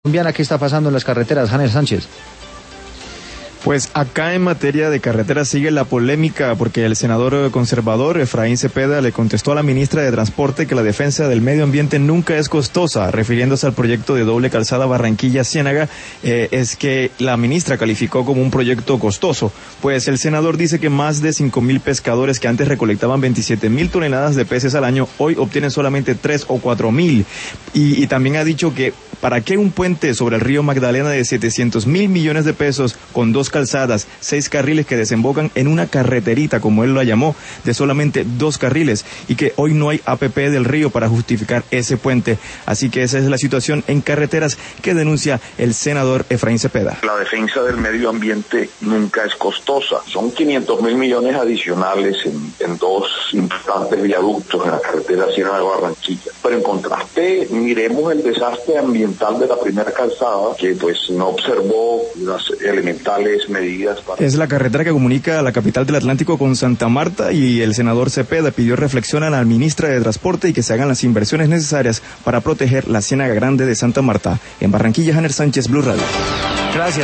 ¿Qué está pasando en las carreteras, Janer Sánchez? Pues acá en materia de carreteras sigue la polémica porque el senador conservador Efraín Cepeda le contestó a la ministra de Transporte que la defensa del medio ambiente nunca es costosa, refiriéndose al proyecto de doble calzada Barranquilla-Ciénaga, es que la ministra calificó como un proyecto costoso. Pues el senador dice que más de 5,000 pescadores que antes recolectaban 27,000 toneladas de peces al año, hoy obtienen solamente 3 o 4,000. Y también ha dicho que ¿para qué un puente sobre el río Magdalena de 700,000 millones de pesos con 2 calzadas, 6 carriles que desembocan en una carreterita, como él la llamó, de solamente 2 carriles, y que hoy no hay APP del río para justificar ese puente? Así que esa es la situación en carreteras que denuncia el senador Efraín Cepeda. La defensa del medio ambiente nunca es costosa. Son 500,000 millones adicionales en 2 importantes viaductos en la carretera Ciénaga-Barranquilla. Pero en contraste, miremos el desastre ambiental de la primera calzada, que pues no observó las elementales medidas para... Es la carretera que comunica a la capital del Atlántico con Santa Marta, y el senador Cepeda pidió reflexión a la ministra de Transporte y que se hagan las inversiones necesarias para proteger la Ciénaga Grande de Santa Marta. En Barranquilla, Janer Sánchez, Blue Radio. Gracias.